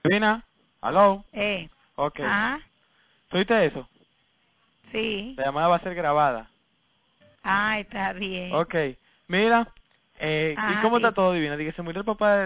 Divina, ¿aló? Ok. Ah, ¿Tuviste eso? sí. La llamada va a ser grabada. Ah, está bien. Ok. Mira, ¿y cómo está Dime. todo, Divina? Dije, se murió el papá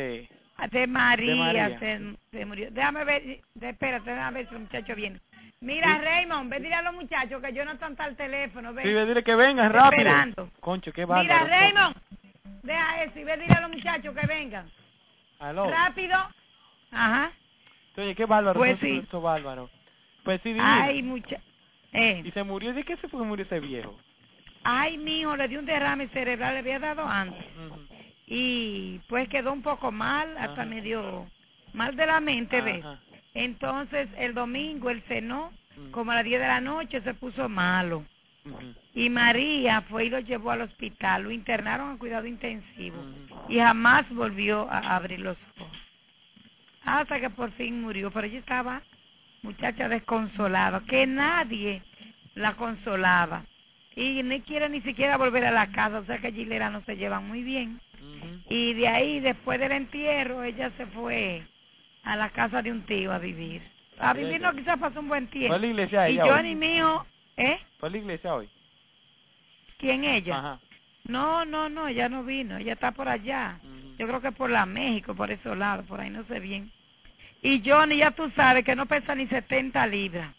De de María María. se murió. Déjame ver, espérate, déjame ver si el muchacho viene. Mira, Sí, Raymond, ve dile a los muchachos que yo no están al teléfono, sí, ve. ve, dile que vengan Estoy rápido. esperando. Concho, qué Mira, bárbaro. Raymond, deja eso y ve dile a los muchachos que vengan. ¿Aló? Rápido. Ajá. Oye, qué bárbaro, Pues sí. eso bárbaro. Pues sí, Divina. Ay, Y se murió, ¿de qué se fue que murió ese viejo? Ay, mijo, le dio un derrame cerebral, le había dado antes. Ujú. Y pues quedó un poco mal, hasta Ajá. medio mal de la mente, ¿ves? Ajá. Entonces el domingo él cenó, Mm, como a las 10 de la noche se puso malo. ujú, Y María fue y lo llevó al hospital, lo internaron a cuidado intensivo ujú. y jamás volvió a abrir los ojos. Hasta que por fin murió, pero ella estaba muchacha desconsolada, que nadie la consolaba. Y no quiere ni siquiera volver a la casa, o sea que Gilera no se llevan muy bien. Ujú. Y de ahí, después del entierro, ella se fue a la casa de un tío a vivir. A Ella vivir no, ya. quizás pasó un buen ¿Fue a tiempo. la iglesia Y ella hoy? Johnny mío, ¿eh? ¿Fue a la iglesia hoy? ¿Quién ella? Ajá. No, ella no vino, ella está por allá. Ujú. Yo creo que por la México, por esos lados, por ahí no sé bien. Y Johnny, ya tú sabes que no pesa ni 70 libras.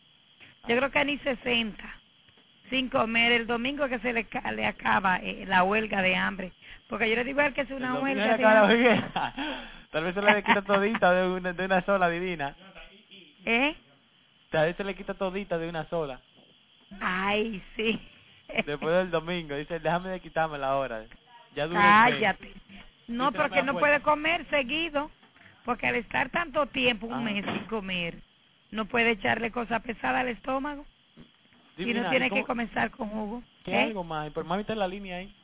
Yo Ay. creo que ni 60. Sin comer. El domingo que le acaba la huelga de hambre. Porque yo le digo a él que es El una domingo huelga era de cara hambre. hoguera. Tal vez se le quita todita de una sola, Divina. ¿Eh? Tal vez se le quita todita de una sola. Ay, sí. Después del domingo. Dice, déjame de quitármela ahora. Ya duré 6. Cállate. No, Dice, no me porque da no fuerza. puede comer seguido. Porque al estar tanto tiempo, un Ajá. mes sin comer, no puede echarle cosas pesadas al estómago. Y no Divina, ¿y tiene que cómo? comenzar con jugo. ¿Qué ¿Eh? algo más? Por mami está en la línea ahí.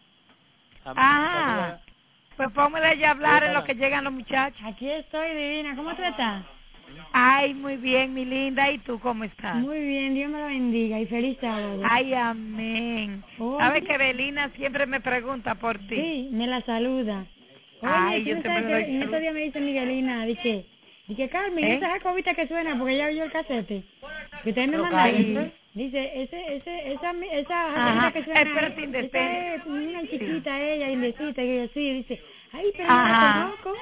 Ajá. Salúdala. Pues póngale ya a Ella hablar está en lo hablando. que llegan los muchachos. Aquí estoy, divina. ¿Cómo tú estás? Ay, muy bien, mi linda. ¿Y tú cómo estás? Muy bien, Dios me lo bendiga y feliz sábado. Ay, amén. ¿Sabes Oye, que Belina siempre me pregunta por ti? sí, me la saluda. Oye, Ay, tú yo no siempre sabes le que doy en estos salud. días me dice Miguelina, dije, Carmen, ¿Eh? esa jacobita que suena, porque ella oyó el casete, que ustedes me Pero mandaron. Ay, cállese. Dice, esa jacobita ajá. que suena, Espérate, esa indecente. es una Sí. chiquita ella, indecita, y yo sí, dice, ay, pero no la Ajá. conozco.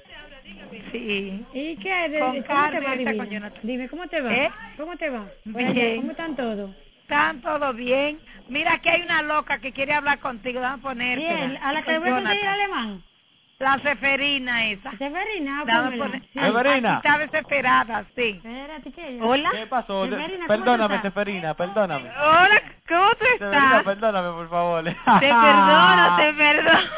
Sí. ¿Y qué? Con ¿Cómo te Carmen, va, ahorita con divina? Jonathan. Dime, ¿cómo te va? ¿Eh? ¿Cómo te va? Por allá, ¿cómo Bien. están todos? ¿Están todo bien? Mira que hay una loca que quiere hablar contigo. Vamos a ¿Quién? ponértela. ¿A la que Con voy a conseguir Jonathan. alemán? La Seferina esa. Severina, Vamos a pónmela. poner. Sí. Aquí Severina. está desesperada, sí. Espérate, ¿qué ella? Hola. ¿Qué pasó? Severina, ¿cómo tú Perdóname, estás? Seferina, perdóname. Hola, ¿cómo tú Severina, estás? perdóname, por favor. Te perdono, te perdono.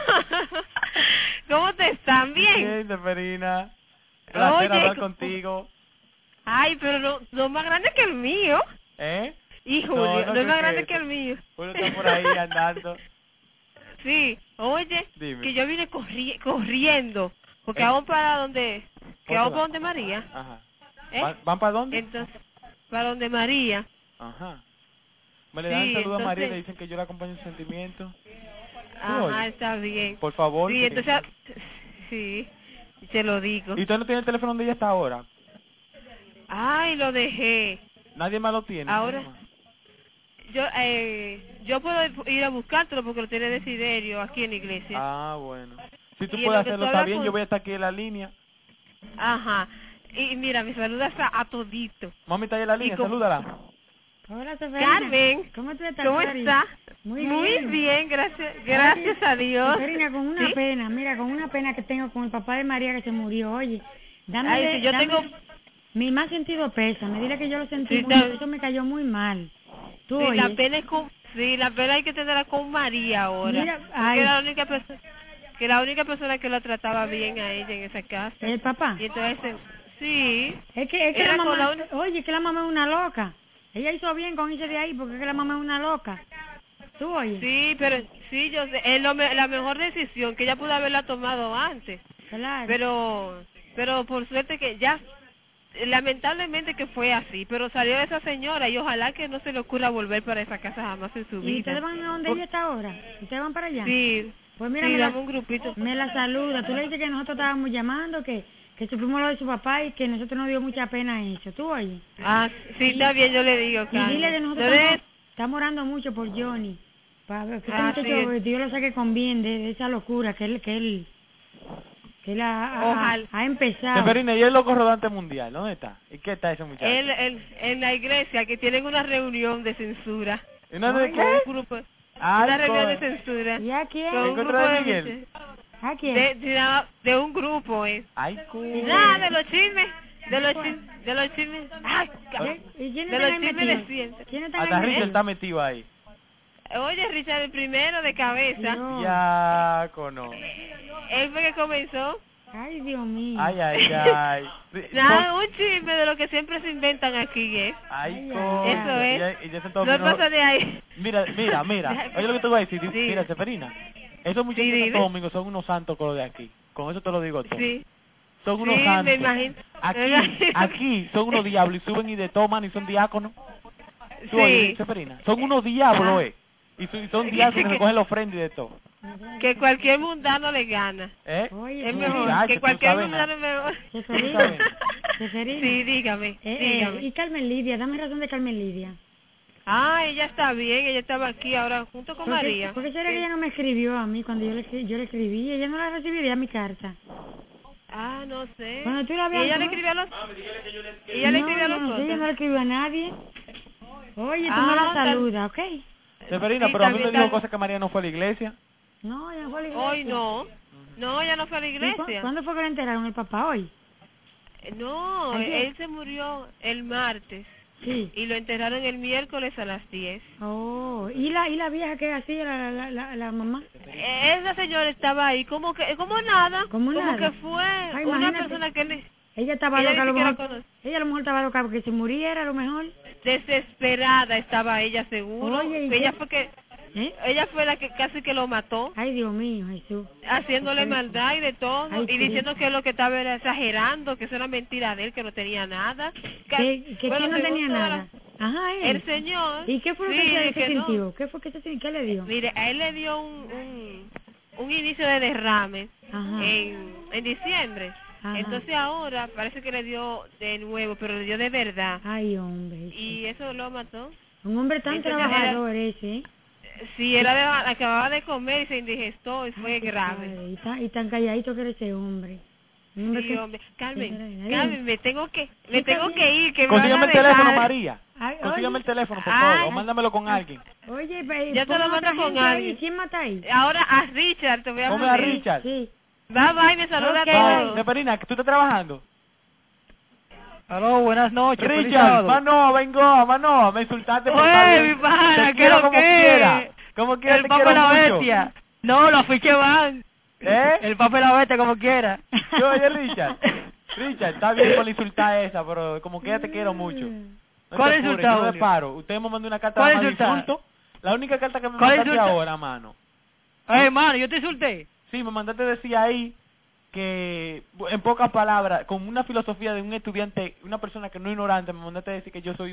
¿Cómo te están? ¿Bien? Bien, Seferina. Placer Oye, hablar contigo. ay, pero no más grande que el mío. ¿Eh? Y No, Julio, no no es creo más que grande que eso. el mío. Uno está por ahí andando. Sí, oye, Dime. que yo vine corriendo, porque ¿Eh? vamos para donde, que ¿Dónde vamos para van? donde María, Ajá. ¿eh? ¿Van para dónde? Entonces, para donde María, Ajá. Me le dan un sí, saludo a María y le entonces, dicen que yo la acompaño en sentimiento. ¿Tú ajá, oyes? está bien. Por favor, Sí, que... entonces, sí, te lo digo. ¿Y usted no tiene el teléfono donde ella está ahora? Ay, lo dejé. Nadie más lo tiene, Ahora, Selma. yo puedo ir a buscártelo porque lo tiene Desiderio aquí en la iglesia. Ah, bueno. Si tú Y en puedes lo que tú hacerlo, está hablas bien. Yo con... voy a estar aquí en la línea. Ajá. Y mira, me saludas a todito. Mami está ahí en la Y línea, como... salúdala. Hola, Severina. Carmen, ¿Cómo tú estás, ¿cómo Sari? está? Muy Muy bien. bien, gracias, Oye, gracias a Dios. Severina, con una ¿Sí? pena, mira, con una pena que tengo con el papá de María que se murió, oye. Ay, sí, yo tengo... Mi más sentido pésame, dile que yo lo sentí Sí, mucho, eso me cayó muy mal. Tú sí, la oyes, pena es con... Sí, la pena hay que tenerla con María ahora. mira, Porque era ay, la única persona... Que la única persona que la trataba bien a ella en esa casa. el papá. Y entonces, sí, Es que la era con la mamá, única... oye, que la mamá es una loca. Ella hizo bien con irse de ahí porque es que la mamá es una loca. Tú oyes, Sí, pero sí, yo sé, es la mejor decisión que ella pudo haberla tomado antes. claro. Pero por suerte que ya, lamentablemente que fue así, pero salió esa señora y ojalá que no se le ocurra volver para esa casa jamás en su ¿Y vida. ustedes van a donde Por- ella está ahora? ¿Ustedes van para allá? sí, Pues mira, sí, dame un grupito. me la saluda. Tú le dices que nosotros estábamos llamando, que que supimos lo de su papá y que nosotros nos dio mucha pena eso. ¿Tú oyes? Ah, sí, está bien, yo le digo, Y Carmen. dile que nosotros estamos orando mucho por Johnny. Para ver que este muchacho, sí. Dios lo saque con bien de esa locura que él ha empezado. Seferina, ¿y el loco rodante mundial? ¿Dónde está? ¿Y qué está ese muchacho? Él, en la iglesia, que tienen una reunión de censura. ¿Una de Con un qué? grupo, Ay, una reunión de coño. censura. ¿Y a quién? Con un ¿En grupo contra de de Miguel? ¿A quién? de un grupo, Ay, Nada, de los chismes. De los chismes. Ay, ¿Y quién de está los ahí chismes metido? de siempre. ¿Quién está hasta ahí Richard metido? está metido ahí. Oye, Richard, el primero de cabeza. No. Ya, cono. Él fue que comenzó. Ay, Dios mío. Ay, ay, ay. Nada, un chisme de lo que siempre se inventan aquí, ¿eh? Ay, Eso es. Y ya se todo No pasa de ahí. Mira. Oye lo que te voy a decir. Sí. Mira, Seferina. Esos muchachos Sí, de dime. Santo Domingo son unos santos con lo de aquí. Con eso te lo digo todo. Sí. Son unos Sí, santos. me imagino. Aquí son unos diablos y suben y de toman y son diáconos. ¿Tú Sí. oyes, Seferina? Son unos diablos, Y son diáconos que recogen la ofrenda y de todo. Que cualquier mundano le gana. ¿Eh? Oye, Es tú- mejor. muchacho, Que tú cualquier sabes mundano nada. es mejor. Seferina. Seferina. Sí, dígame. Dígame. Y Carmen Lidia, dame razón de Carmen Lidia. Ah, ella está bien, ella estaba aquí ahora junto con María. ¿Por qué será que ella no me escribió a mí cuando yo le escribí? Ella no la recibiría mi carta. Ah, no sé. Cuando tú la ¿Y veas, ella le ¿cómo? escribió a los... ¿Ella le escribió a los no, ella no otros? le escribió a nadie. Oye, tú Ah, me la tal- saludas, ¿ok? Seferina, Sí, pero a mí también me dijo está- cosas que María no fue a la iglesia. No, ella no fue a la iglesia. Hoy no. No, ella no fue a la ¿Y iglesia. ¿Cuándo fue que le enteraron el papá hoy? No, ¿Ayer? él se murió el martes Sí. y lo enterraron el miércoles a las 10. Oh, ¿y la vieja que hacía la mamá? Esa señora estaba ahí como nada. Como nada. que fue Ay, una imagínate. persona que Ella estaba Ella loca, a ni lo siquiera mejor. conoce. Ella a lo mejor estaba loca porque se muriera, a lo mejor. desesperada estaba ella seguro. Oye, ¿y ella qué? fue ¿Eh? ella fue la que casi que lo mató, Ay, Dios mío, Jesús. haciéndole maldad y de todo, Ay, y sí. diciendo que lo que estaba era exagerando, que eso era mentira de él, que no tenía nada. ¿Que Bueno, no según tenía toda nada? Ajá, él. El señor. ¿Y qué fue lo sí, que se no. sintió? ¿Qué fue que se sintió? ¿Qué le dio? Mire, a él le dio un inicio de derrame Ajá. en diciembre. Ajá. Entonces ahora parece que le dio de nuevo, pero le dio de verdad. Ay, hombre. Y eso lo mató. Un hombre tan Entonces trabajador ese, ¿eh? Sí, acababa de comer y se indigestó y fue grave. Ay, y tan calladito que era ese hombre. Un hombre Sí, que- hombre. Carmen, Ay. Carmen, me tengo que está ir. Que me Consígueme van el a teléfono, dejar. María. Ay, Consígueme oye. el teléfono, por Ay. favor, o mándamelo con alguien. Oye, Ya te lo pon mando otra con gente ahí. alguien. ¿Quién mata ahí? Ahora a Richard te voy a Come a poner. Richard. Sí. Bye, bye, me saluda Ok, a Bye. todos. Seferina, ¿tú estás trabajando? Aló, buenas noches. feliz Richard, sábado. Mano, me insultaste por Oye, favor. mi pana, Te ¿qué quiero lo como que? quiera. Como quiera El te Papa quiero y la mucho. Bestia. No, los fiches van. ¿Eh? El Papa y la Bestia, como quiera. ¿Qué oye, Richard? Richard, está bien con la insultada esa, pero como quiera te quiero mucho. No ¿Cuál te apures, insultada, yo no me Julio? paro. Usted me mandó una carta ¿Cuál más insultada? insulto. La única carta que me ¿Cuál mandaste insulta? ahora, mano. Ay, hermano, yo te insulté. Sí, me mandaste decir ahí que, en pocas palabras, con una filosofía de un estudiante, una persona que no es ignorante, me mandaste decir que yo soy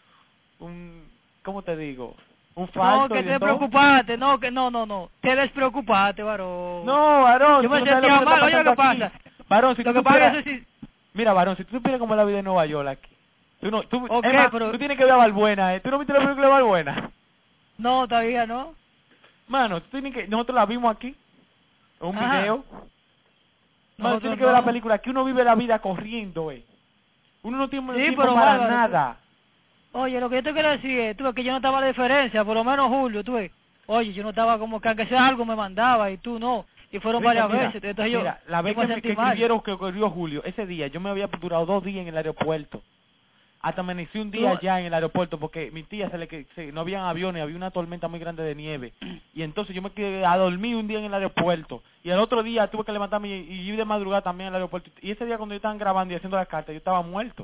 un ¿cómo te digo? Un falso. No, que y de te todo. preocupaste, no. Te despreocupaste, varón. No, varón, Yo me tú no sabes sentía lo que mal, está oye, lo que pasando aquí. Varón, si Lo tú que pasa supieras, es que sí. mira, varón, si tú supieras cómo es la vida en Nueva York aquí. Tú no, tú, Ok, es más, pero- tú tienes que ver a Balbuena, ¿eh? ¿Tú no viste la película de Balbuena? No, todavía no. Mano, tú tienes que, nosotros la vimos aquí, en un Ajá. video. Mano, tú Nosotros tienes que ver la no. película, que uno vive la vida corriendo, Uno no tiene Sí, tiempo pero para Bárbaro, nada. Oye, lo que yo te quiero decir es, tú ves que yo no estaba a la diferencia, por lo menos Julio, tú ves. Oye, yo no estaba como que aunque sea algo me mandaba y tú no. Y fueron Mira, varias veces, entonces mira, la vez yo me que, sentí que mal. escribieron que ocurrió Julio, ese día, yo me había durado 2 días en el aeropuerto. Hasta amanecí un día No. allá en el aeropuerto porque mi tía no habían aviones, había una tormenta muy grande de nieve. Y entonces yo me quedé a dormir un día en el aeropuerto. Y al otro día tuve que levantarme y ir de madrugada también al aeropuerto. Y ese día cuando yo estaba grabando y haciendo las cartas, yo estaba muerto.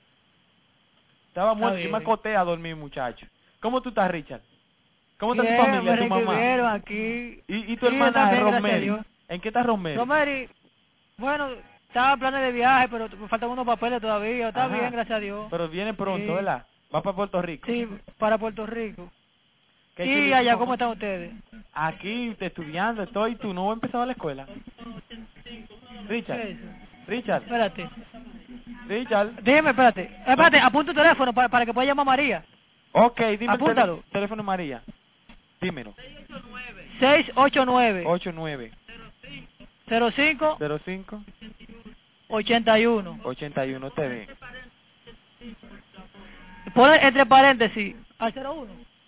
Estaba muerto, yo me bien. acoté a dormir, muchacho. ¿Cómo tú estás, Richard? ¿Cómo está tu Bien, familia, me tu mamá? recibieron aquí. ¿Y tu Sí, hermana está bien, gracias a Rosemary? Dios. ¿En qué está Rosemary? Rosemary, bueno, estaba en planes de viaje, pero me faltan unos papeles todavía. Está Ajá. bien, gracias a Dios. Pero viene pronto, Sí. ¿verdad? Va para Puerto Rico. Sí, para Puerto Rico. ¿Qué Y chulo, allá, tu ¿cómo mamá? están ustedes? Aquí estudiando estoy, tú no has empezado la escuela. ¿Qué Richard, es eso? Richard, Espérate. Richard. Déjeme, espérate, apunta tu teléfono para que pueda llamar a María. Ok, dime Apúntalo. el teléfono de María. Dímelo. 689 89 05 05 81. 81 TV. Pone entre paréntesis al 01.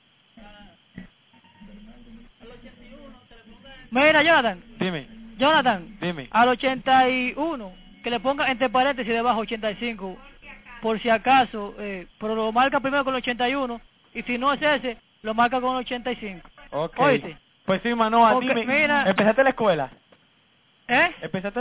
Mira, Jonathan, Dime. al 81, que le ponga entre paréntesis debajo 85, por si acaso, pero lo marca primero con el 81, y si no es ese, lo marca con el 85. Ok. Oíste. Pues sí, Manoa, Ok, dime. mira. ¿Empezaste la escuela? ¿Eh?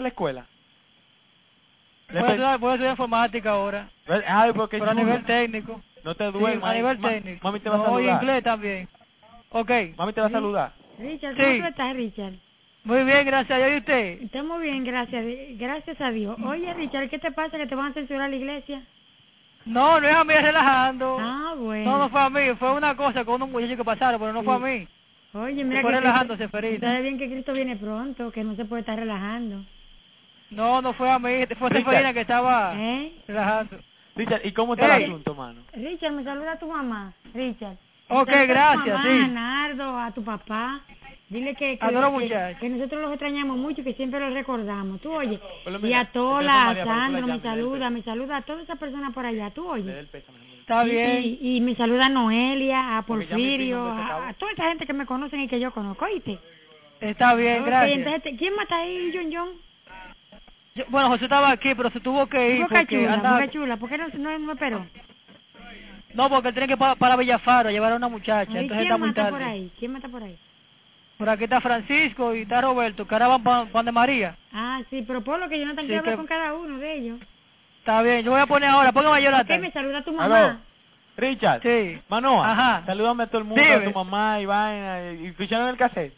Voy a estudiar informática ahora, Ay, porque pero a nivel técnico. no te Sí, duermas. a nivel técnico. Mami te va a No, y saludar. inglés también. Ok. Mami te va a saludar. Richard, Sí. ¿cómo tú estás, Richard? Muy bien, gracias a Dios. ¿Y usted? Estamos bien, gracias a Dios. Oye, Richard, ¿qué te pasa que te van a censurar la iglesia? No es a mí, relajando. Ah, bueno. No fue a mí, fue una cosa con unos muchachos que pasaron, pero no fue a mí. Oye, mira Fue que relajándose, Ferita. Está bien que Cristo viene pronto, que no se puede estar relajando. No fue a mí, fue Richard. Seferina que estaba ¿Eh? relajando. Richard, ¿y cómo está el Ey. asunto, mano? Richard, me saluda a tu mamá, Richard. Ok, Me saluda a tu gracias, mamá, sí. a Nardo, a tu papá. Dile que, A todos los muchachos. que nosotros los extrañamos mucho y que siempre los recordamos. Tú oye. Ponle, Y mira, a Tola, el a teléfono, María, para que tú la Sandro, me llames, saluda a todas esas personas por allá. Tú Le oye. dé el pésame, amor. Está Y- bien. Y me saluda a Noelia, a Porque ya mi Porfirio, primo se acabó. a toda esa gente que me conocen y que yo conozco, ¿oíste? Está bien, Ok, gracias. entonces, ¿quién más está ahí, John? Bueno, José estaba aquí, pero se tuvo que ir Boca porque andaba... Chula, ¿por qué no esperó? No, porque él tiene que para Villafaro a llevar a una muchacha, ¿Y entonces quién está muy mata por tarde. ahí? ¿Quién mata por ahí? Por aquí está Francisco y está Roberto, que ahora van pan de María. Ah, sí, pero por lo que Jonathan Sí, quiere hablar que- con cada uno de ellos. Está bien, yo voy a poner ahora, póngame a Ok, Jonathan. me saluda a tu Aló. mamá. Richard. Sí. Manoa. Ajá. Salúdame a todo el mundo, Dime. a tu mamá y vaina. ¿Y escucharon el cassette?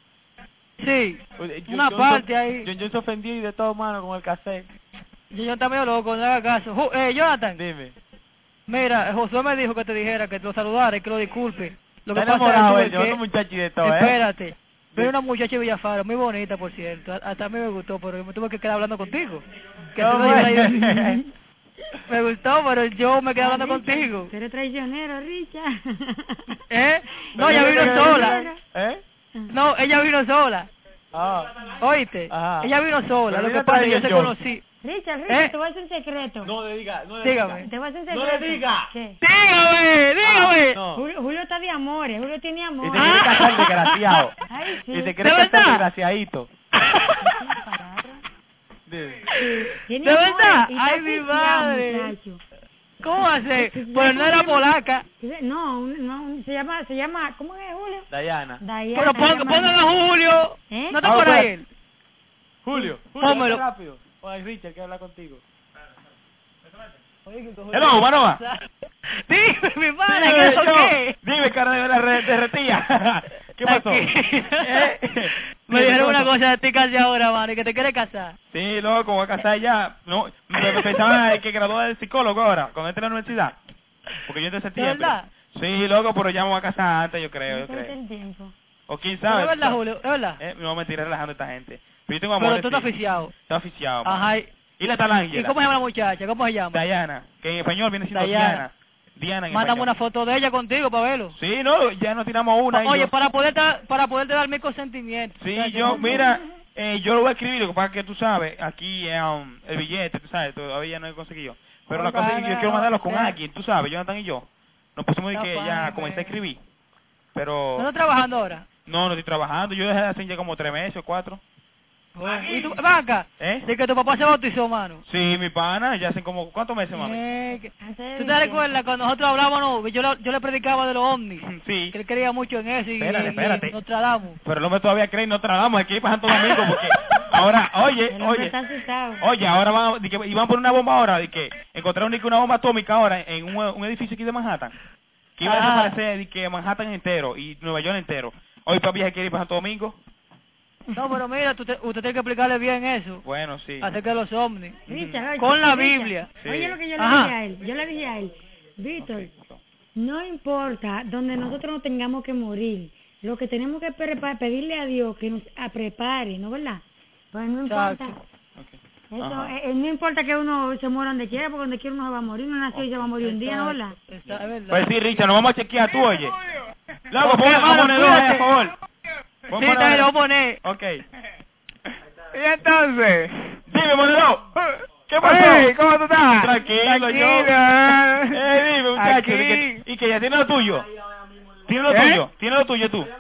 Sí, Oye, una parte ahí. Yo se ofendí de todo, mano, con el cassette. Yo también loco, no haga caso. Jonathan, Dime. mira, Josué me dijo que te dijera, que te lo saludara y que lo disculpe. Lo que Está pasa enamorado es él, que... llevando muchacho y de todo, ¿eh? Espérate. Veo una muchacha de Villafaro, muy bonita, por cierto. Hasta a mí me gustó, pero me tuve que quedar hablando contigo. Que ¿Cómo tú no es? ibas a- Me gustó, pero yo me quedé hablando Richard, contigo. Tú eres traicionero, Richard. ¿Eh? No, ella vino ¿Pero sola. ¿Eh? No, ella vino sola. Ah. ¿Oíste? Ajá. Ella vino sola. Pero Lo mira, que pasa es que yo traía se yo. conocí. Richard, ¿Eh? te voy a hacer un secreto. No le diga, no le Dígame. diga. Te voy a hacer un No secreto. le diga. ¿Qué? Dígame. No. Julio está de amores, Julio tiene Y amor. te quiere casar desgraciado. Ay, sí. Y te quiere ¿De casar verdad? desgraciadito. Dime. Tiene ¿De amores verdad? y está Ay, mi oficial, madre. muchacho. ¿Cómo hace? Pues no era polaca. No, se llama, ¿cómo es, Julio? Diana. Diana. Pero póngale a Julio. ¿Eh? No está Ah, por ok. ahí él. Julio, Pónmelo. hazlo rápido. Oye, Richard, quiero hablar contigo. Hello, Manoa. Dime, mi padre, Dime, ¿qué es yo. qué? Dime, cara de la derretía. ¿Qué pasó? Aquí. Me Dime, dijeron ¿qué una pasó? cosa de ti casi ahora, mano, y que te quiere casar. Sí, loco, voy a casar ya. No, me pensaba que gradué de psicólogo ahora, con este en la universidad. Porque yo en septiembre. verdad? Sí, loco, pero ya me voy a casar antes, yo creo, yo No creo. el tiempo. O quién Pero sabe. es verdad, Julio, es verdad. No, mentira, relajando a esta gente. Pero yo tengo amor. Pero tú estás oficiado. Está oficiado. mano. Ajá. ¿Y la tal ¿Y Ángela? cómo se llama la muchacha? ¿Cómo se llama? Diana, que en español viene siendo Diana. Diana. Diana en Mándame español. una foto de ella contigo para verlo. Sí, no, ya nos tiramos una. y Oye, yo- para poderte dar mi consentimiento. Sí, O sea, yo, mira, yo lo voy a escribir, lo que pasa es que tú sabes, aquí el billete, tú sabes, todavía no he conseguido. Pero la cosa es que yo quiero mandarlo con alguien, tú sabes, Jonathan y yo. Nos pusimos de No, que pues, ya comencé a escribir. Pero ¿No estás trabajando ahora? no estoy trabajando, yo dejé de hacer ya como 3 meses o 4. ¿Y tú, vaca? ¿Eh? De que tu papá se bautizó, mano. Sí, mi pana, ya hacen como, ¿cuántos meses, mami? Hace ¿Tú te recuerdas cuando nosotros hablábamos, yo le predicaba de los ovnis? Sí, Que él creía mucho en eso y, Espérate. y nos tratamos. pero el hombre todavía cree y no tratamos, hay que ir para Santo Domingo porque ahora, El hombre está oye, asustado. ahora van, y van a poner una bomba ahora, de que encontraron una bomba atómica ahora en un edificio aquí de Manhattan, que iba a desaparecer de que Manhattan entero y Nueva York entero. Hoy papi se quiere ir para Santo Domingo. No, pero mira, usted tiene que explicarle bien eso, Bueno, sí. acerca de los ovnis. Richard, oye, Con la Richard, Biblia. Sí. Oye lo que yo le Ajá. dije a él. Yo le dije a él, Víctor, no importa donde nosotros nos tengamos que morir. Lo que tenemos que pedirle a Dios que nos prepare, ¿no verdad? Pues no importa. Exacto. Eso, Ajá. no importa que uno se muera donde quiera, porque donde quiera uno se va a morir. Uno nació y se va a morir un día, ¿no? ¿Verdad? Es verdad. Pues sí, Richard, nos vamos a chequear, tú oye. Luego, Ok, pon hermano, monedor ahí, a cuídate. favor. Sí, Pon está bien, lo voy a poner. Ok. Y entonces, Dime, monedor. ¿Qué pasó? Hey, ¿cómo tú estás? Tranquilo, yo. Dime, muchacho. Aquí. ¿Y que ya tiene lo tuyo? ¿Tiene lo ¿Eh? tuyo? ¿Tiene lo tuyo tú?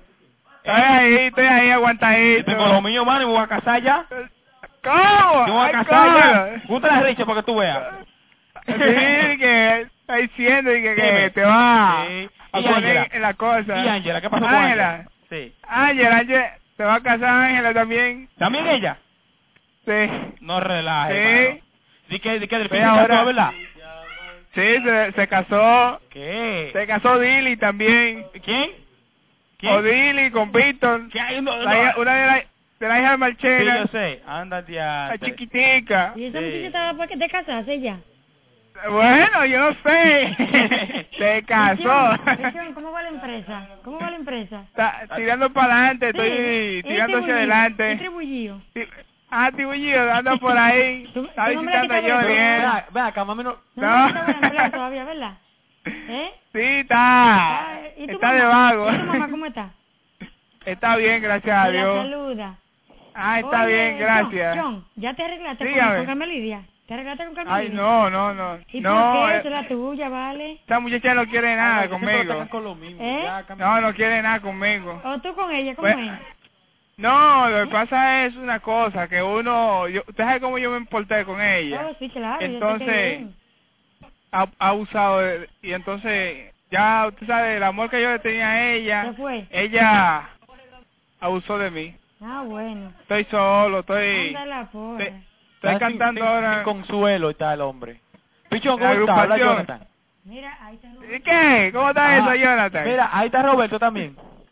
Estoy ahí aguantadito. Yo tengo lo mío, mano, y me voy a casar ya. ¿Cómo? Yo me voy a Ay, casar ¿cómo? ya. Púntale a Richard para que tú veas. Sí, que está diciendo y que Dime. te va Sí. a ¿Y poner Ángela? en la cosa. ¿Y Ángela? ¿Qué pasó con Ángela? Ángela? Sí. Ángela, te va a casar Ángela también. ¿También ella? Sí. No relaje, Sí. hermano. ¿Di que del Sí, fin se ahora. casó, verdad? Sí, se casó. ¿Qué? Se casó Dilly también. ¿Quién? O Dilly con Víctor. ¿Qué hay? No, Una de las hija de Sí, Marchena. yo sé. Ándate a... La chiquitica. ¿Y esa Sí. muchacha estaba de casarse ya? Bueno, yo no sé. Se casó. Pichón, ¿cómo va la empresa? ¿Cómo va la empresa? Está tirando para adelante, Sí, estoy tirando hacia ¿Es adelante. tribullido? Tibullido, anda por ahí. Tú- Está tú no me la visitando quitas yo de bien. nada. Ven acá, mami, no... No, no está empleado todavía, ¿verdad? ¿Eh? Sí, está. ¿Y tu Está de mamá? vago. ¿Y tu mamá cómo está? Está bien, gracias a Que la Dios. saluda. Ah, está Oye, bien, gracias. John, ¿ya te arreglaste Dígame. con Carmelidia? ¿Te arreglaste con Carmelidia? Ay, no. ¿Y No, por qué? Esa es la tuya, ¿vale? esta muchacha no quiere nada Ay, siempre lo conmigo. atacan con lo mismo. ¿Eh? Ya, cambia. No quiere nada conmigo. ¿O tú con ella? ¿Cómo Pues, es? No, lo que pasa es una cosa, que usted sabe cómo yo me importé con ella. Oh, sí, claro. yo sé que Entonces, bien. ha abusado y entonces ya usted sabe el amor que yo le tenía a ella, ¿Qué fue? ella abusó de mí. Ah, bueno. Estoy solo, estoy Anda la porra. estoy Está cantando sin ahora. consuelo está el hombre. Pichón, La ¿cómo está? Habla agrupación. Jonathan. Mira, ahí está ¿Y qué? ¿Cómo está Ajá. eso, Jonathan? Mira, ahí está Roberto también.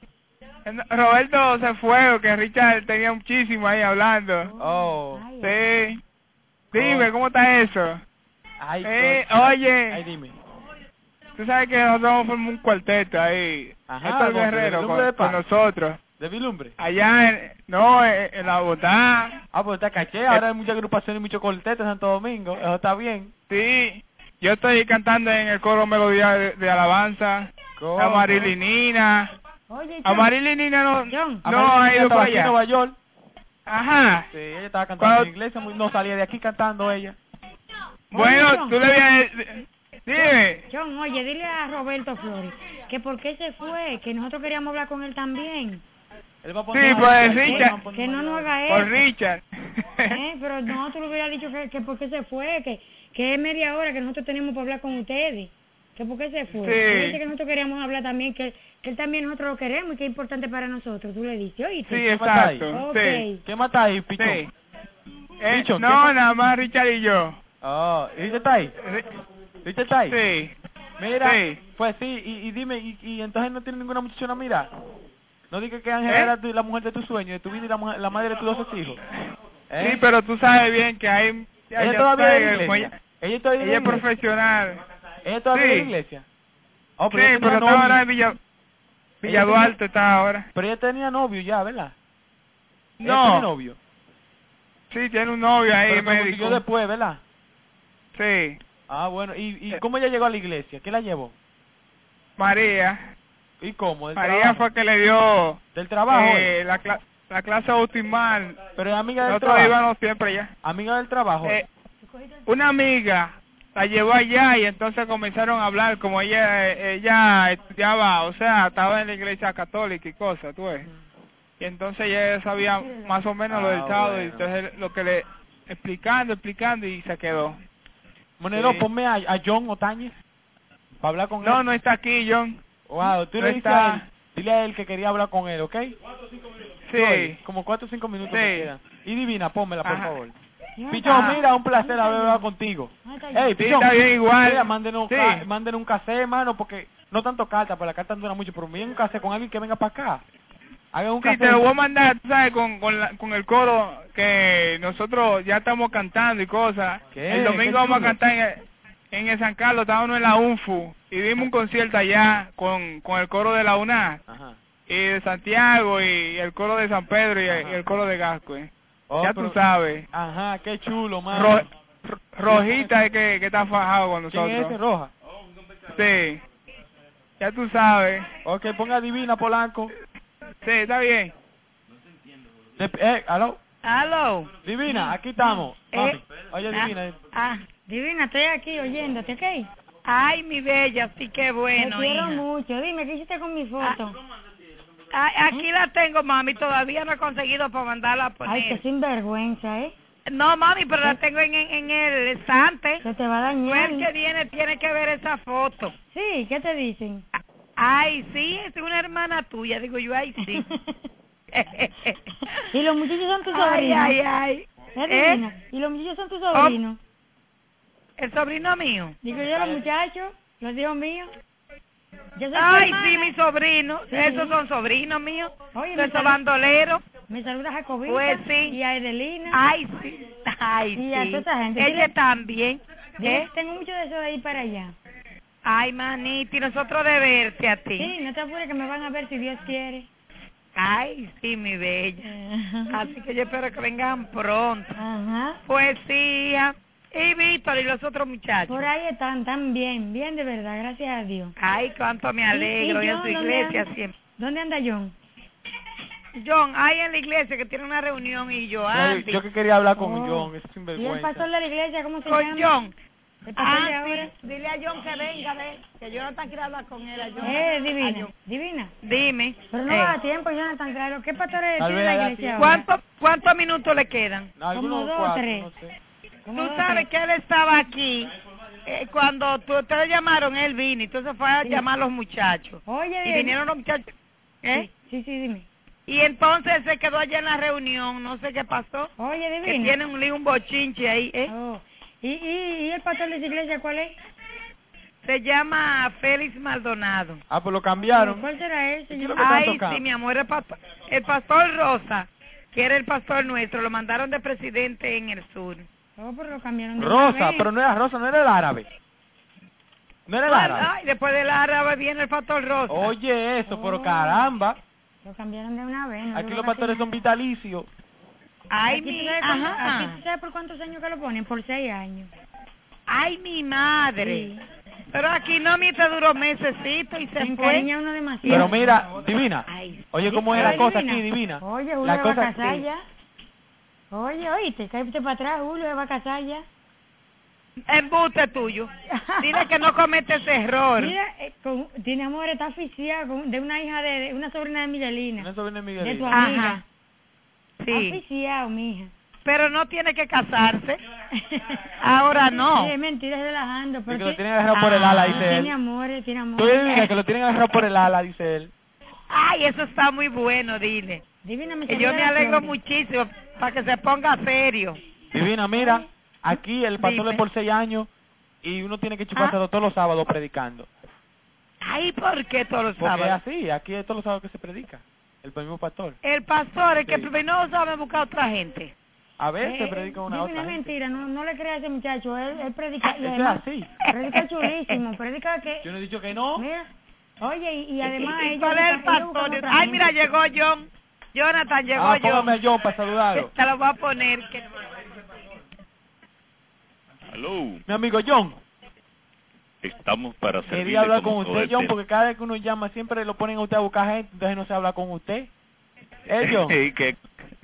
Roberto se fue, que Richard tenía muchísimo ahí hablando. Oh. Ay, ay. Sí. Dime, ¿cómo está eso? Ay, Oye. Ay, dime. Tú sabes que nosotros formamos un cuarteto ahí. Ajá, Héctor con Guerrero Vilumbre de con Paz. nosotros. ¿De Vilumbre? Allá en la Bogotá. Ah, pues está caché. Ahora hay mucha agrupación y mucho corteto en Santo Domingo. Eso está bien. Sí. Yo estoy cantando en el coro Melodía de Alabanza. ¿Cómo? A Marilinina. Oye, A John, Marilinina no John. ha Marilyn ido estaba para aquí en allá. Nueva York. Ajá. Sí, ella estaba cantando Cuando- en la iglesia. No salía de aquí cantando ella. Bueno, John. tú le habías... Dime. John, oye, dile a Roberto Flores que por qué se fue, que nosotros queríamos hablar con él también. Él va a Sí, poner pues, ahí, Richard. va a poner Que no ahí. nos haga Por eso. Richard. Pero nosotros le hubiera dicho que por qué se fue, que es media hora que nosotros tenemos para hablar con ustedes. Que por qué se fue. Sí. Tú le dices que nosotros queríamos hablar también, que él también nosotros lo queremos y que es importante para nosotros. Tú le dices, oíste. Sí, ¿Qué más está ahí? exacto. Ok. Sí. ¿Quién más está ahí, Pichón? Sí. Pichón, No, ¿quién más? nada más Richard y yo. Oh, ¿Richard está ahí? ¿Richard está ahí? Sí. Mira, Sí. pues sí, y dime, y entonces no tiene ninguna muchachona a mirar. No digas que Ángela era la mujer de tu sueño, de tu vida y la madre de tus 12 hijos. ¿Eh? Sí, pero tú sabes bien que hay... Ella todavía sabes es de que la iglesia. Ella todavía es de ella la es iglesia. profesional. Ella todavía es de la Sí. iglesia. Oh, Sí, ella tenía pero está novio. ahora en Villa Duarte está ahora. Pero ella tenía novio ya, ¿verdad? Ella No. tiene novio. Sí, tiene un novio ahí, Pero se médico. consiguió después, ¿verdad? Sí. Ah, bueno. ¿Y cómo ella llegó a la iglesia? ¿Qué la llevó? María. ¿Y cómo? ¿Del María trabajo? fue que le dio ¿Del trabajo? la clase bautismal. Pero es amiga del Nosotros trabajo. íbamos siempre allá. Amiga del trabajo. Una amiga la llevó allá y entonces comenzaron a hablar como ella estudiaba, o sea, estaba en la iglesia católica y cosas, tú ves. Y entonces ella sabía más o menos lo del sábado y bueno. entonces lo que le explicando y se quedó. Monero, Sí. ponme a John Otañez para hablar con No, él. no está aquí, John. Wow, tú no le dices está. a él, dile a él que quería hablar con él, ¿ok? Sí. Oye, como 4 o 5 minutos Sí. me quedan. Y Divina, pónmela, por Ajá. favor. Ya Pichón, está. mira, un placer haber hablado contigo. Ah, está Hey, bien. Sí, Pichón, está bien igual. mira, mándenos, Sí. mándenos un cassette, hermano, porque no tanto carta, pero la carta dura mucho, pero miren un cassette con alguien que venga para acá. Hagan un Sí, cassette. te lo voy a mandar, tú sabes, con el coro que nosotros ya estamos cantando y cosas. ¿Qué? El Qué domingo vamos a chulo. cantar en el San Carlos, estábamos en la UNFU y dimos un concierto allá con el coro de la UNA Ajá. y de Santiago y el coro de San Pedro y el coro de Gasco. Oh, ya pero- tú sabes. Ajá, qué chulo, man. Rojita es que está fajado con ¿Quién es ese, nosotros. Roja? Sí. Ya tú sabes. Ok, ponga Divina, Polanco. Sí, está bien. ¿Aló? Aló. Divina, aquí estamos. Mami. Oye, Ah, Divina. Divina, estoy aquí oyéndote, ¿ok? Ay, mi bella, sí que bueno, Te quiero hija. mucho. Dime, ¿qué hiciste con mi foto? Ay, aquí la tengo, mami, todavía no he conseguido para mandarla a poner. Ay, qué sinvergüenza, ¿eh? No, mami, pero la tengo en el estante. Se te va a Tú dañar. el que viene tiene que ver esa foto. Sí, ¿qué te dicen? Ay, sí, es una hermana tuya, digo yo, ay, sí. ¿Y los muchachos son tus Ay, sobrinos? ay, ay. Divina? ¿Y los muchachos son tus sobrinos? ¿El sobrino mío? Digo yo, los muchachos, los hijos míos. Yo soy tu Ay, hermana. sí, mis sobrinos. Sí. Esos son sobrinos míos. Oye, Esos bandoleros. Me saluda Jacobita Pues sí. y a Edelina. Ay, sí. Ay, Y a sí. toda esa gente. Ella Dile- también. ¿Eh? Tengo mucho deseo de ir para allá. Ay, manita, y nosotros de verte a ti. Sí, no te apures que me van a ver si Dios quiere. Ay, sí, mi bella. Así que yo espero que vengan pronto. Ajá. Pues sí, hija. Y Víctor y los otros muchachos. Por ahí están bien, bien de verdad, gracias a Dios. Ay, cuánto me alegro. ¿Y Y en John, su dónde iglesia anda? siempre. ¿Dónde anda John? John, ahí en la iglesia que tiene una reunión y yo antes. Yo que quería hablar con Oh. John, ese ¿Y el sinvergüenza. pastor de la iglesia cómo se Con llama? John. El pastor de Ah, ahora. sí. Dile a John que venga, ve. Que Jonathan quiere hablar con él. A John. A Divina, John. divina. Dime. Pero no va a tiempo, Jonathan, claro. ¿Qué pastores Tal tiene vez la haya iglesia tiempo. ahora? ¿Cuántos minutos le quedan? No, algunos Como dos, 4, tres. no sé. ¿Cómo Tú va a sabes ser? que él estaba aquí. Cuando ustedes llamaron, él vino. Entonces fue a Sí. llamar a los muchachos. Oye, Y Dios. vinieron los muchachos. ¿Eh? Sí, dime. Y entonces él se quedó allá en la reunión. No sé qué pasó. Oye, Que divina. tiene un lío, un bochinche ahí. ¿Eh? Oh. ¿Y el pastor de esa iglesia cuál es? Se llama Félix Maldonado. Ah, pues lo cambiaron. ¿Cuál será ese? ¿Y Yo qué no- lo que Ay, están tocando? sí, mi amor, el pastor Rosa, que era el pastor nuestro, lo mandaron de presidente en el sur. Oh, pero lo cambiaron de una Rosa, vez. pero no era Rosa, no era el árabe. No era el árabe. Ay, después del árabe viene el pastor Rosa. Oye eso, pero Oh. caramba. Lo cambiaron de una vez. no Aquí duró los casi pastores son nada. vitalicios. Ay, Aquí, mi, ¿tú sabes cuánto- ajá. aquí, ¿tú sabes por cuántos años que lo ponen? Por 6 años. Ay, mi madre. Sí. Pero aquí no, mi te duró mesecito y Se se fue. encariña uno demasiado. Pero mira, Divina. Ay, Oye, ¿cómo es Oye, la cosa Divina. aquí, Divina? Oye, Julio La se va a cosa casar sí. ya. Oye, oíste, cállate para atrás, Julio se va a casar ya. embuste tuyo. Dile que no comete ese error. Mira, tiene amor, está asfixiado de una hija de una sobrina de Miguelina. Eso viene De tu Miguelito. amiga. Ajá. Está Sí, asfixiado, mija. pero no tiene que casarse. Ahora no. Sí, es mentira, es relajando. Y Pero que lo sí- tienen agarrado por el ala, dice tiene él. amor, tiene amor. Tú dile que lo tienen agarrado por el ala, dice él. Ay, eso está muy bueno, dile. Divina, me Que yo saluda me la alegro flor. muchísimo para que se ponga serio. Divina, mira, aquí el pastor Dime. es por 6 años y uno tiene que chupárselo todos los sábados predicando. Ay, ¿por qué todos los Porque es sábados? así, aquí es todos los sábados que se predica. El mismo pastor. El pastor, el que Sí. no sabe buscar otra gente. A veces predica una Divina, otra es gente. mentira, no le creas a ese muchacho, él predica. Y Eso es además, así. predica chulísimo, predica que... Yo no he dicho que no. Mira, oye, y además ¿Y ellos cuál es el buscan- ellos buscan pastor? otra Ay, gente. mira, llegó John. Jonathan, llegó Ah, John. póngame a John para saludarlo. Te lo voy a poner. Que... Aló, Mi amigo John, estamos para servirle quería hablar con como usted, todo el John, tiempo. porque cada vez que uno llama siempre lo ponen a usted a buscar gente, entonces no se habla con usted. John. Y que-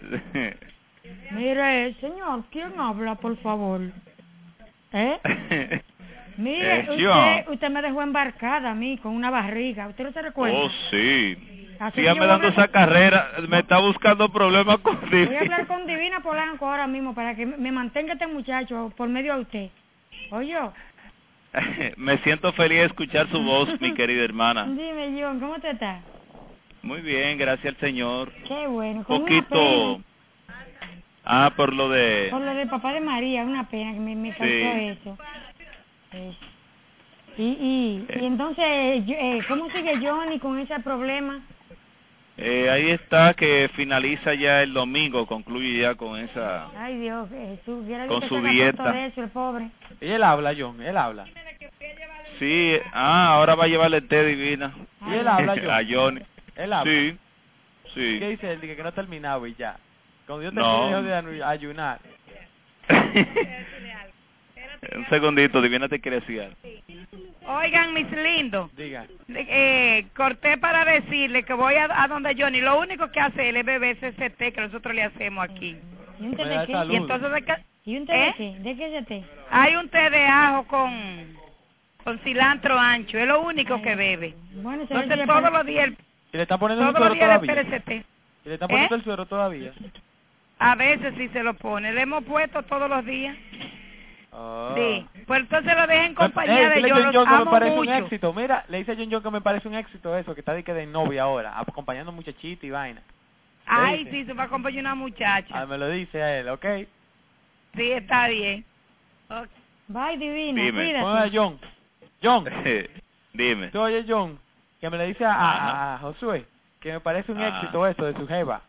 Mire, señor, ¿quién habla, por favor? ¿Eh? Mire, John. usted me dejó embarcada a mí con una barriga. ¿Usted no se recuerda? Oh, sí. Así que Sígame yo voy a dando hablar esa carrera. Me está buscando problemas con Voy a hablar con Divina Polanco ahora mismo para que me mantenga este muchacho por medio de usted. Oye, Me siento feliz de escuchar su voz, mi querida hermana. dime, John, ¿cómo te estás? Muy bien, gracias al Señor. Qué bueno. Con una Poquito... pena. Ah, por lo de... Por lo del papá de María, una pena que me causó Sí. eso. Y entonces, ¿cómo sigue Johnny con ese problema? ahí está que finaliza ya el domingo, concluye ya con esa... Ay, Dios, Jesús, quiera Con que su se haga dieta. tanto de eso, el pobre. Y él habla, John, él habla. Sí, ahora va a llevarle té divina. Y él habla, John. A Johnny. Él habla. Sí, sí. ¿Qué dice él? Dice que no ha terminado y ya. Cuando yo No. termine de ayunar. Un segundito, Divina te quiere decir algo. Oigan, mis lindos, Diga. corté para decirle que voy a donde Johnny. Lo único que hace él es beber ese té que nosotros le hacemos aquí. ¿Y un té Me de da qué? salud. Y entonces, ¿Y un té de ¿Eh? qué? ¿De qué es ese té? hay un té de ajo con cilantro ancho. Es lo único que bebe. Bueno, se Entonces, todos los días, ¿Y le están poniendo el todos los suero días le todavía? espera ese té. ¿Y le están poniendo ¿Eh? el suero todavía? A veces sí se lo pone. Le hemos puesto todos los días. Ah. Sí. Pues entonces lo dejen en compañía de dile yo. a John Los John que me amo parece mucho. un éxito. Mira, le dice a John John que me parece un éxito eso, que está de que de novia ahora, acompañando muchachita y vaina. Ay, dice? sí, se va a acompañar una muchacha. Ah, me lo dice a él, ¿ok? Sí, está bien. Ok. Bye, divina, Dime. cuídate. Ponga a John. John, Dime. tú oye John, que me le dice a Josué que me parece un Ajá. éxito eso de su jeva.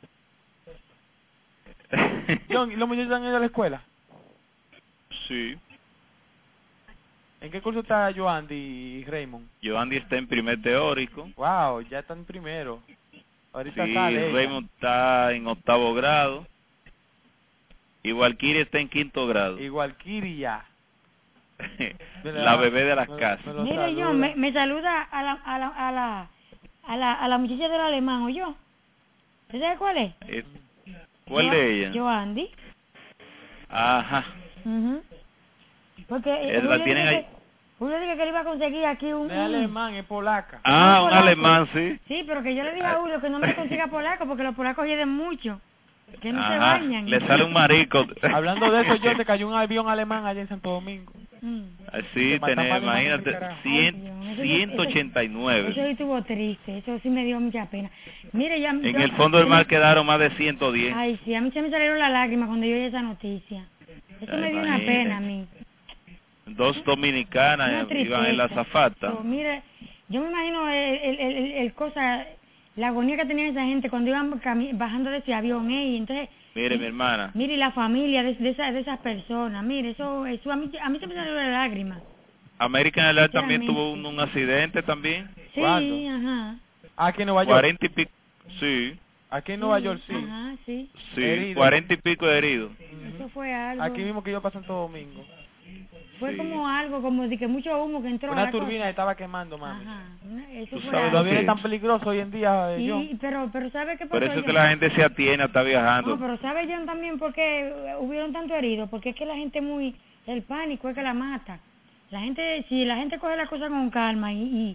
John, ¿y los muchachos han ido a la escuela? Sí. ¿En qué curso está Joandy y Raymond? Joandy está en primer teórico. Wow, ya están primero. Ahorita Sí, sale ella. Raymond está en 8º grado. Y Valkyrie está en 5º grado. Igual Kiria. La bebé de las casas. me lo Mire, saluda. yo me saluda a la muchacha del alemán, ¿o yo? ¿Usted sabe cuál es? ¿Cuál de ella? Yo, Andy. Ajá. Porque La tienen ahí. Julio dijo que le iba a conseguir aquí No es alemán, es polaca. Ah, un polaco. alemán, sí. Sí, pero que yo le dije a Julio que no me consiga polaco porque los polacos hieden mucho. Que no se Ajá. bañan. Le sale un marico. Hablando de eso, John, se cayó un avión alemán allá en Santo Domingo. Así Te matan tenemos, mal, imagínate, carajo. 189. Eso sí estuvo triste, eso sí me dio mucha pena. Mire, ya... En el fondo del mar quedaron más de 110. Ay, sí, a mí se me salieron las lágrimas cuando yo oí esa noticia. Eso me dio una Imagínate. pena a mí. Dos dominicanas Una iban en la tristeza. zafata. So, mire, yo me imagino el cosa, la agonía que tenía esa gente cuando iban bajando de ese avión, y entonces... Mire, mi hermana, Mire, la familia de esas personas, mire, eso a mí se me salieron las lágrimas. American Airlines también tuvo Sinceramente. un accidente también. Sí, ¿Cuándo? ajá. Aquí en Nueva York. 40 y pico. Sí, Aquí en Nueva York, sí. Ajá, sí. sí, Herido. 40 y pico de heridos. Eso fue algo. Aquí mismo que yo pasé en Santo Domingo. Fue sí. como algo, como de que mucho humo que entró. a Una la turbina cosa. estaba quemando, mami. Ajá, eso Tú fue sabes algo. Todavía ¿qué? es tan peligroso hoy en día, John. Sí, pero ¿sabe qué pasó? Por eso es que John? la gente se atiene, está No, viajando. pero ¿sabe John también por qué hubieron tanto heridos? Porque es que la gente el pánico es que la mata. La gente, si la gente coge la cosa con calma y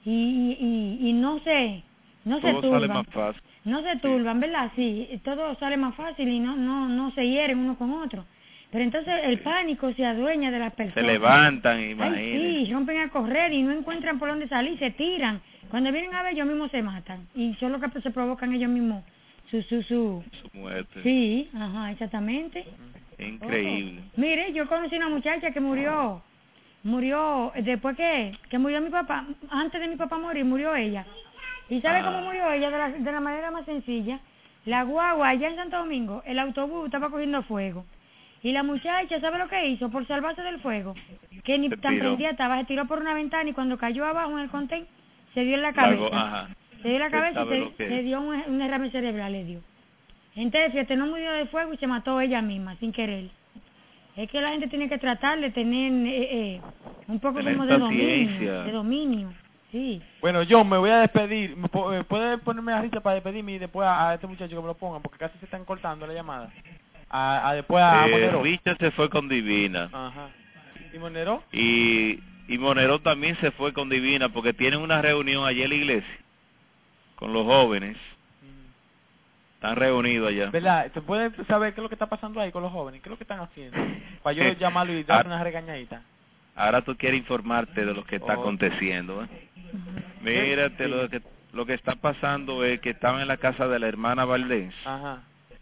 no se Todo sale turban, más fácil. no se turban, ¿verdad? Sí, todo sale más fácil y no se hieren uno con otro. Pero entonces el pánico se adueña de las personas. Se levantan, Ay, imagínense. sí, rompen a correr y no encuentran por dónde salir, se tiran. Cuando vienen a ver, ellos mismos se matan. Y son los que se provocan ellos mismos su Su muerte. Sí, ajá, exactamente. Increíble. Oh. Mire, yo conocí una muchacha que murió después que murió mi papá, antes de mi papá morir, murió ella. ¿Y sabe cómo murió ella? De la manera más sencilla. La guagua allá en Santo Domingo, el autobús estaba cogiendo fuego. Y la muchacha, ¿sabe lo que hizo? Por salvarse del fuego, que ni Se tan tiró. prendida estaba, se tiró por una ventana y cuando cayó abajo en el contén, se dio en la La cabeza. ajá. Se dio en la Usted cabeza sabe y lo que se es. dio un derrame cerebral, le dio. Entonces, fíjate, no murió de fuego y se mató ella misma, sin querer. Es que la gente tiene que tratar de tener un poco Tener como de paciencia. dominio, sí. Bueno, John, me voy a despedir. ¿Puede ponerme la risa para despedirme y después a este muchacho que me lo pongan? Porque casi se están cortando la llamada. Después a Monero. Richard se fue con Divina. Ajá. ¿Y Monero? Y Monero también se fue con Divina porque tienen una reunión allá en la iglesia con los jóvenes. Están reunidos allá. ¿Verdad? ¿Se puede saber qué es lo que está pasando ahí con los jóvenes? ¿Qué es lo que están haciendo? Para yo llamarlo y darle una regañadita. Ahora tú quieres informarte de lo que está Oh. aconteciendo. Mírate, lo que está pasando es que estaban en la casa de la hermana Valdés Ajá.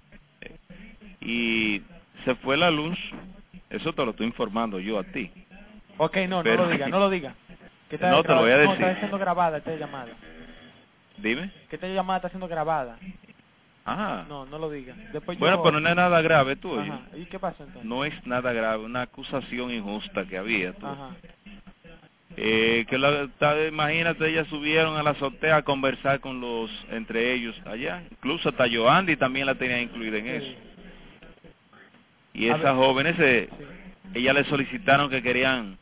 y se fue la luz. Eso te lo estoy informando yo a ti. Ok, no Pero- no lo diga. Que está No, te lo voy a No, decir. está siendo grabada esta llamada. Dime. Que esta llamada está siendo grabada. Ah. No lo diga. Después Bueno, yo... pero no es nada grave, tú. oye. Ajá. ¿Y qué pasa entonces? No es nada grave, una acusación injusta que había. Tú. Ajá. Imagínate, ellas subieron a la azotea a conversar con entre ellos allá, incluso hasta Yoandi también la tenía incluida en eso. Y esas jóvenes, ellas le solicitaron que querían